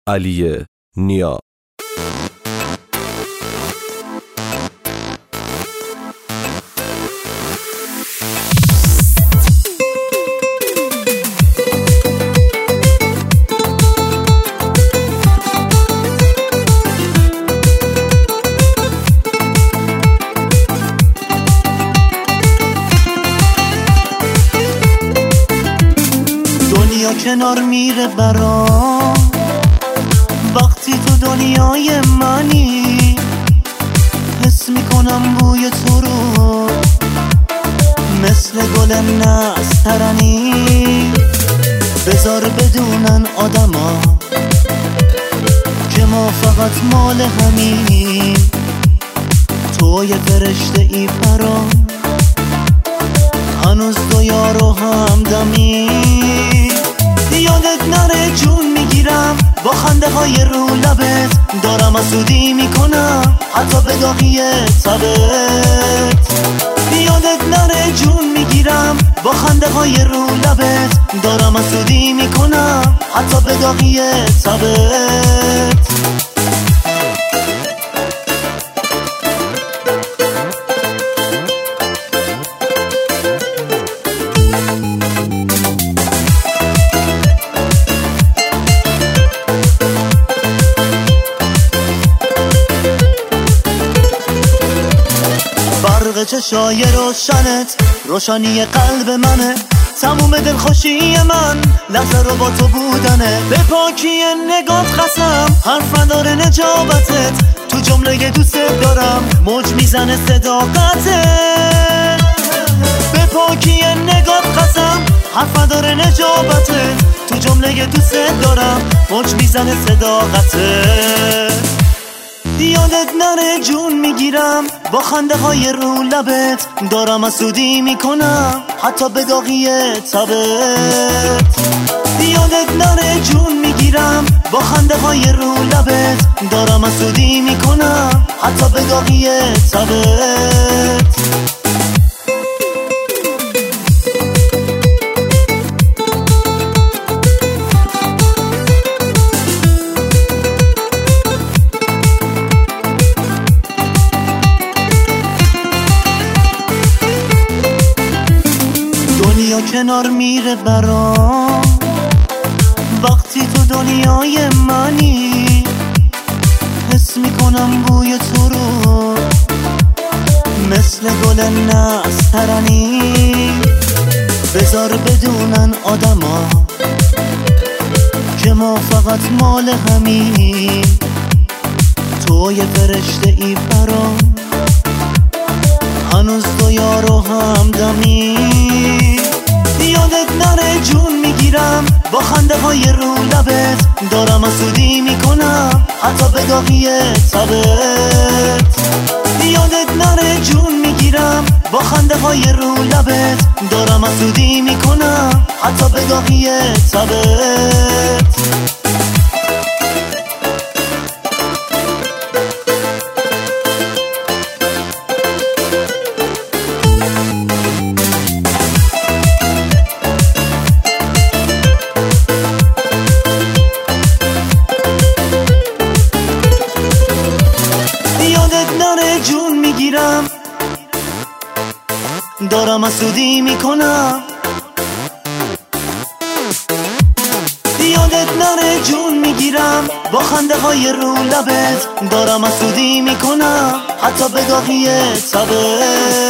علی نیا. دنیا کنار میره برام وقتی تو دنیای منی، حس میکنم بوی تو رو مثل گل نسترنی. بذار بدونن آدما که ما فقط مال همین، تو یه فرشته ای برام، هنوز تو یارو همدمی. یادت نره جون میگیرم با خنده های رو لبت، دارم حسودی میکنم حتی به داغی تبت. یادت نره جون میگیرم با خنده های رو لبت، دارم حسودی میکنم حتی به داغی تبت. برق چشای روشنت روشنی قلب منه، تموم دلخوشی من لحظه رو با تو بودنه. به پاکی نگات قسم حرف نداره نجابتت، تو جمله دوست دارم موج میزنه صداقتت. به پاکی نگات قسم حرف نداره نجابتت، تو جمله دوست دارم موج میزنه صداقتت. یادت نره جون میگیرم با خنده های رو لبت، دارم حسودی میکنم حتی به داغی تبت. یادت نره جون میگیرم با خنده های رو لبت، دارم حسودی میکنم حتی به داغی تبت. دنیا کنار میره برام وقتی تو دنیای منی، حس میکنم بوی تو رو مثل گل نسترنی. بذار بدونن آدما که ما فقط مال همین، تو یه فرشته ای برام، هنوز تو یارو همدمی. یادت نره جون میگیرم با خنده های رو لبت، دارم حسودی میکنم حتی به داغی تبت. یادت نره جون میگیرم با خنده های رو لبت، دارم حسودی میکنم حتی به داغی تبت. یادت نره جون میگیرم دارم حسودی میکنم، یادت نره جون میگیرم با خنده های رو لبت، دارم حسودی میکنم حتی به داغی تبت.